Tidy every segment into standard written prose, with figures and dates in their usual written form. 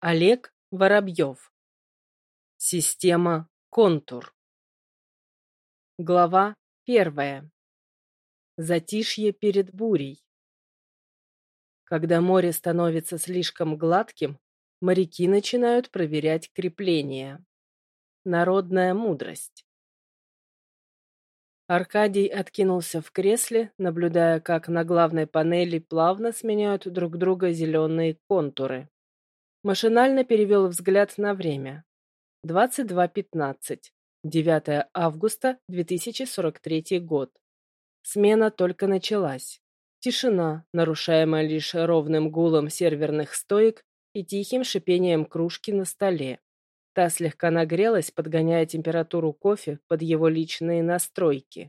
Олег Воробьев. Система «Контур». Глава 1. Затишье перед бурей. Когда море становится слишком гладким, моряки начинают проверять крепления. Народная мудрость. Аркадий откинулся в кресле, наблюдая, как на главной панели плавно сменяют друг друга зеленые контуры. Машинально перевел взгляд на время. 22:15. 9 августа 2043 год. Смена только началась. Тишина, нарушаемая лишь ровным гулом серверных стоек и тихим шипением кружки на столе. Та слегка нагрелась, подгоняя температуру кофе под его личные настройки.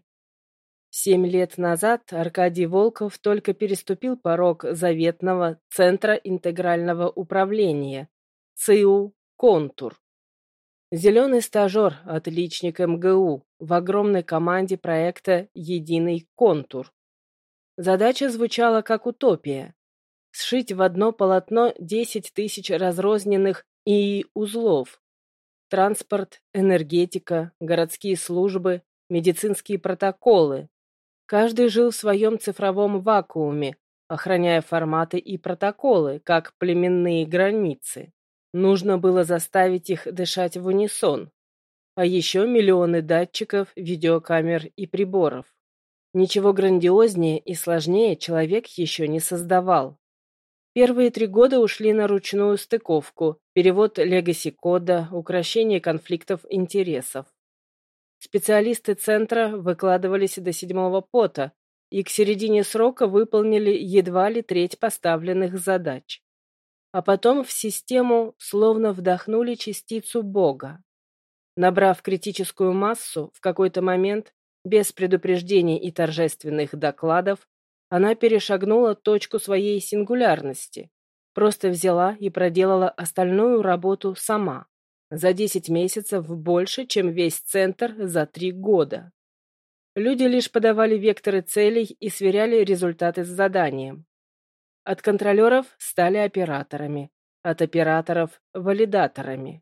7 лет назад Аркадий Волков только переступил порог заветного Центра интегрального управления, ЦИУ «Контур». Зеленый стажер, отличник МГУ, в огромной команде проекта «Единый контур». Задача звучала как утопия. Сшить в одно полотно 10 тысяч разрозненных ИИ-узлов. Транспорт, энергетика, городские службы, медицинские протоколы. Каждый жил в своем цифровом вакууме, охраняя форматы и протоколы, как племенные границы. Нужно было заставить их дышать в унисон. А еще миллионы датчиков, видеокамер и приборов. Ничего грандиознее и сложнее человек еще не создавал. Первые 3 года ушли на ручную стыковку, перевод легаси-кода, укрощение конфликтов интересов. Специалисты центра выкладывались до 7-го пота и к середине срока выполнили едва ли треть поставленных задач. А потом в систему словно вдохнули частицу Бога. Набрав критическую массу, в какой-то момент, без предупреждений и торжественных докладов, она перешагнула точку своей сингулярности, просто взяла и проделала остальную работу сама. За 10 месяцев больше, чем весь центр за 3 года. Люди лишь подавали векторы целей и сверяли результаты с заданием. От контролеров стали операторами, от операторов – валидаторами.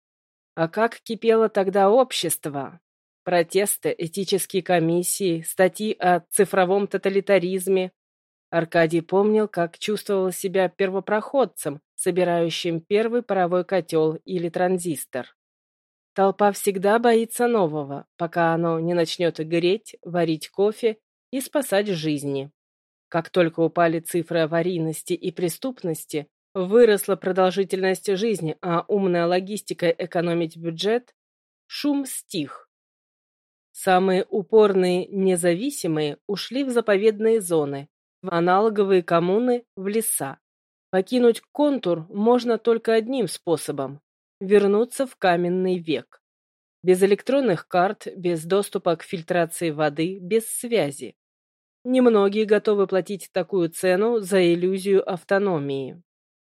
А как кипело тогда общество? Протесты, этические комиссии, статьи о цифровом тоталитаризме. Аркадий помнил, как чувствовал себя первопроходцем, собирающим первый паровой котел или транзистор. Толпа всегда боится нового, пока оно не начнет греть, варить кофе и спасать жизни. Как только упали цифры аварийности и преступности, выросла продолжительность жизни, а умная логистика экономить бюджет, шум стих. Самые упорные независимые ушли в заповедные зоны, в аналоговые коммуны, в леса. Покинуть контур можно только одним способом – вернуться в каменный век. Без электронных карт, без доступа к фильтрации воды, без связи. Немногие готовы платить такую цену за иллюзию автономии.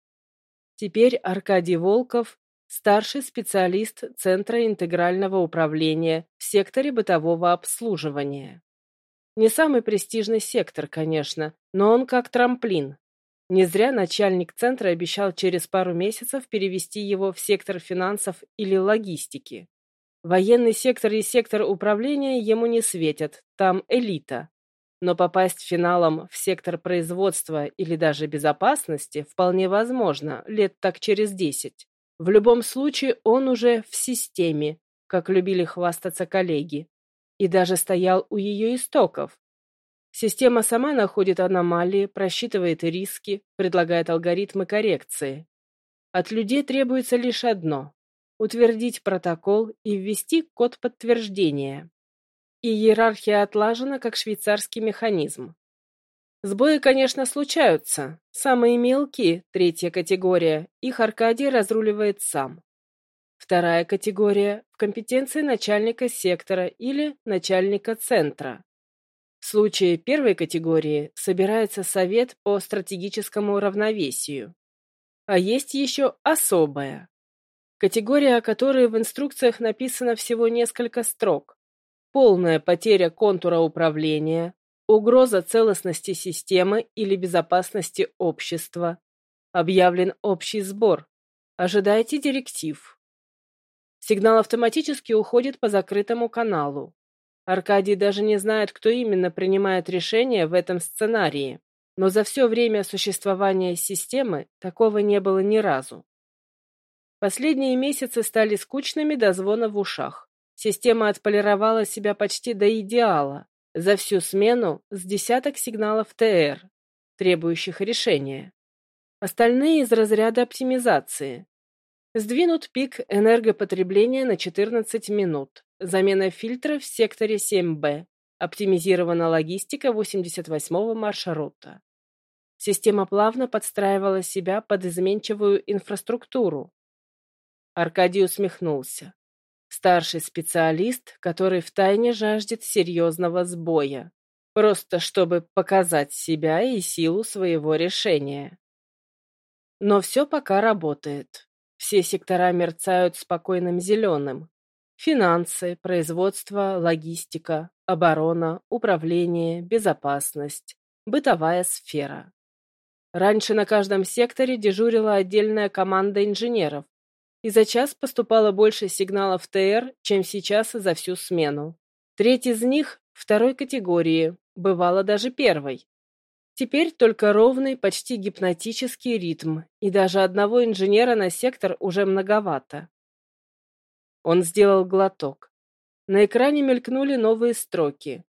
Теперь Аркадий Волков – старший специалист Центра интегрального управления в секторе бытового обслуживания. Не самый престижный сектор, конечно, но он как трамплин. Не зря начальник центра обещал через пару месяцев перевести его в сектор финансов или логистики. Военный сектор и сектор управления ему не светят, там элита. Но попасть финалом в сектор производства или даже безопасности вполне возможно, лет так через 10. В любом случае он уже в системе, как любили хвастаться коллеги, и даже стоял у ее истоков. Система сама находит аномалии, просчитывает риски, предлагает алгоритмы коррекции. От людей требуется лишь одно – утвердить протокол и ввести код подтверждения. И иерархия отлажена, как швейцарский механизм. Сбои, конечно, случаются. Самые мелкие, 3-я категория, их Аркадий разруливает сам. 2-я категория в компетенции начальника сектора или начальника центра. В случае 1-й категории собирается совет по стратегическому равновесию. А есть еще особая. Категория, о которой в инструкциях написано всего несколько строк. Полная потеря контура управления, угроза целостности системы или безопасности общества. Объявлен общий сбор. Ожидайте директив. Сигнал автоматически уходит по закрытому каналу. Аркадий даже не знает, кто именно принимает решение в этом сценарии, но за все время существования системы такого не было ни разу. Последние месяцы стали скучными до звона в ушах. Система отполировала себя почти до идеала. За всю смену с десяток сигналов ТР, требующих решения. Остальные из разряда оптимизации. Сдвинут пик энергопотребления на 14 минут. Замена фильтров в секторе 7Б. Оптимизирована логистика 88-го маршрута. Система плавно подстраивала себя под изменчивую инфраструктуру. Аркадий усмехнулся. Старший специалист, который втайне жаждет серьезного сбоя. Просто чтобы показать себя и силу своего решения. Но все пока работает. Все сектора мерцают спокойным зеленым. Финансы, производство, логистика, оборона, управление, безопасность, бытовая сфера. Раньше на каждом секторе дежурила отдельная команда инженеров, и за час поступало больше сигналов ТР, чем сейчас за всю смену. Треть из них второй категории, бывало даже первой. Теперь только ровный, почти гипнотический ритм, и даже одного инженера на сектор уже многовато. Он сделал глоток. На экране мелькнули новые строки.